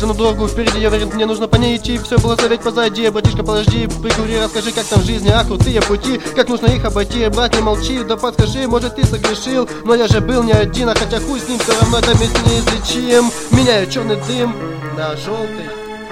вижу на дорогу впереди, я уверен, мне нужно по ней идти. Все было заветь позади, братишка, подожди, прикури, расскажи, как там в жизни, а крутые пути, как нужно их обойти. Брат, не молчи, да подскажи, может ты согрешил, но я же был не один, а хотя хуй с ним, все равно это вместе неизлечим. Меняю черный дым на желтый.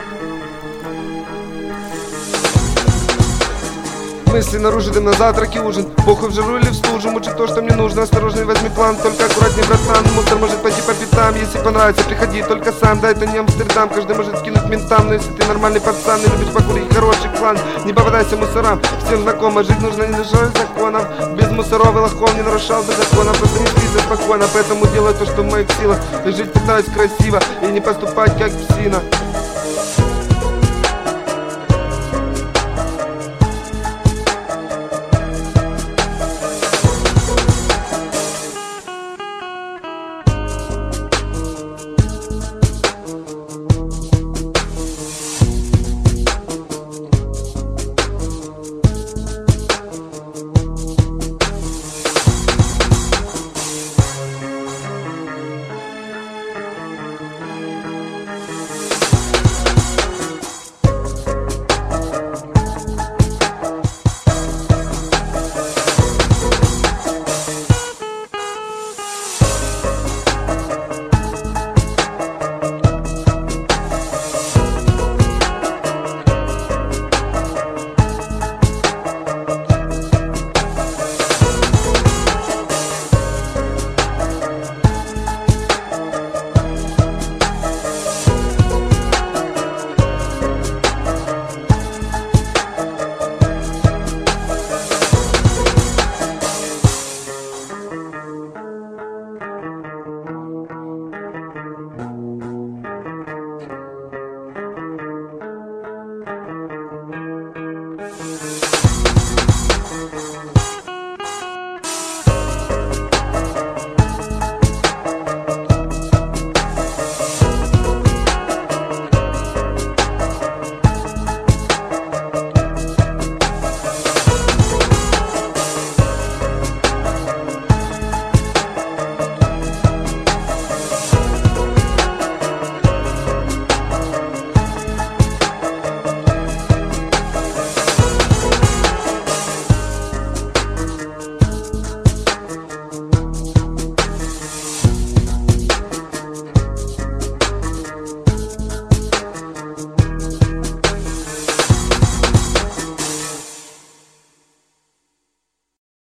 Мысли наружу, дым на завтрак и ужин. Похуй в жару или в стужу, мучит то, что мне нужно. Осторожный возьми план, только аккуратней, братан. Мусор может пойти по пятам, если понравится, приходи только сам. Да, это не Амстердам, каждый может скинуть ментам. Но если ты нормальный пацан и любишь покурить хороший план, не попадайся мусорам, всем знакомо. Жить нужно не нарушать законов, без мусоров и лохов не нарушал бы закона. Просто не спится спокойно, поэтому делаю то, что в моих силах. Жить пытаюсь красиво и не поступать как псина.